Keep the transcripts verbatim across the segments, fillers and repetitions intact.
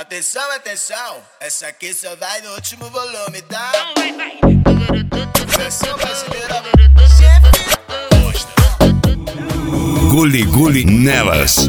Atenção, atenção, essa aqui só vai no último volume, tá? Não vai, vai. Versão brasileira, chefe. Guli Guli nelas.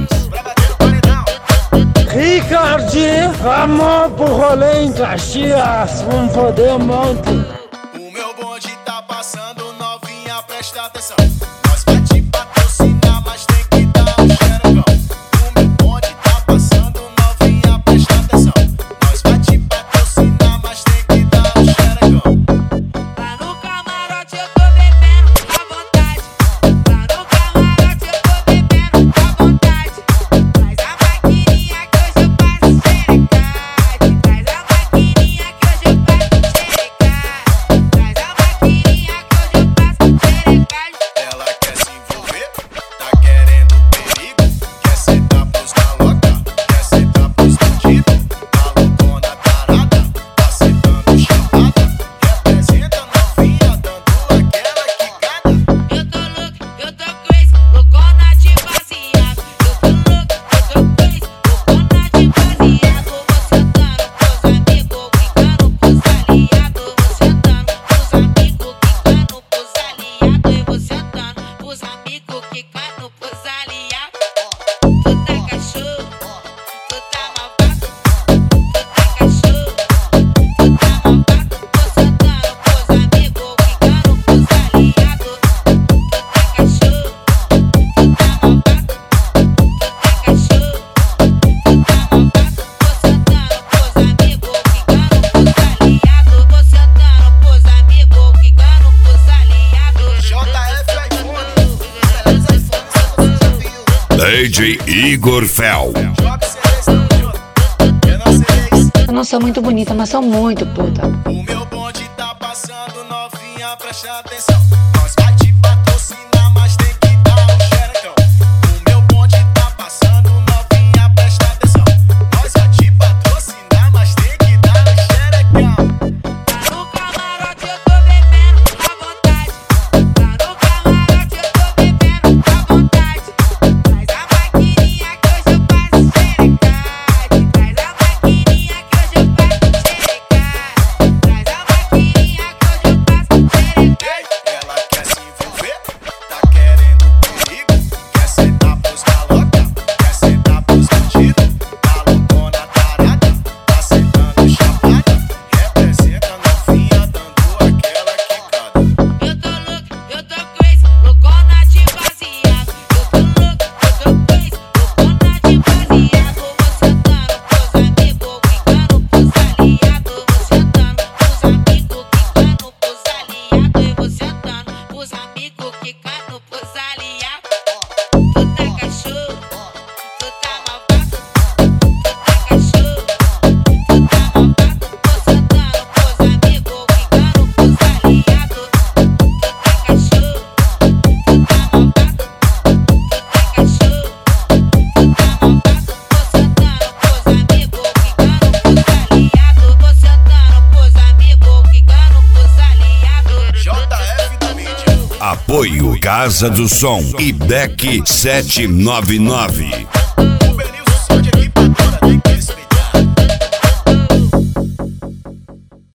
Ricardinho, vamos pro rolê em Caxias, vamos foder o monte. O meu bonde tá passando, novinha, presta atenção. Nós vai te patrocinar, mas tem que dar um xerocão. O meu bonde tá passando, novinha, presta atenção. Nós vai te patrocinar, mas tem que dar um xerocão. Lá no camarote eu tô bebendo à vontade. Lá no camarote eu tô bebendo à vontade. Traz a maquininha que hoje eu passo xerecade. Traz a maquininha que hoje eu passo xerecade. Traz a maquininha que hoje eu passo xerecade. Ela quer se envolver, tá querendo perigo. Quer sentar pros maloca, quer sentar pros bandidos. Tá loucona tarada, tá sentando chapada. Representa novinha, dando aquela quicada. Eu tô louco, eu tô crazy, loucona de baseado. Eu tô louco, eu tô crazy, loucona de baseado. Vou sentando pros amigos, quicando pros aliados. Vou sentando pros amigos, quicando pros aliados. Eu vou sentando pros amigos, quicando pros aliados. Tu tá cachorro, tu tá malvado. Tu tá cachorro, tu tá malvado. Vou sentando pros amigos, quicando pros aliados. Tu tá cachorro, tu tá malvado. Tu tá cachorro, tu tá malvado. Vou sentando pros amigos, quicando pros aliados. Vou sentando pros amigos, quicando pros aliados. J F iPhone, beleza iPhone, só você já viu. D J Igor Fel. Joga seleção, Jota. Eu não sei isso. Eu não sou muito bonita, mas sou muito puta. O meu bonde tá passando, novinha, presta atenção. Nós vai te patrocinar, mas tem que dar um xerecão. O meu bonde tá passando, novinha, presta atenção. Nós vai te patrocinar, mas tem que dar um xerecão. Lá no camarote eu tô bebendo à vontade. Lá no camarote eu tô bebendo à vontade. Traz a maquininha que hoje eu passo xerecade. Traz a maquininha que hoje eu passo xerecade. Traz a maquininha que hoje eu passo xerecade. Ela quer se envolver, tá querendo perigo. Quer sentar pros maloca, quer sentar pros bandidos. Tá loucona tarada, tá sentando chapada. Representa novinha, dando aquela quicada. Eu tô louco, eu tô crazy, loucona de baseado. Eu tô louco, eu tô crazy, loucona de baseado. Vou sentando pros amigos, quicando pros aliados. Vou sentando pros amigos, quicando pros aliados. Eu vou sentando pros amigos, quicando pros aliados. Tu tá cachorro, tu tá malvado. Tu tá cachorro, tu tá malvado. Vou sentando pros amigos, quicando pros aliados. Tu tá cachorro, tu tá malvado. Tu tá cachorro, tu tá malvado. Vou sentando pros amigos, quicando pros aliados. Vou sentando pros amigos, quicando pros aliados. J F da mídia. Apoio Casa do Som e Deck sete nove nove.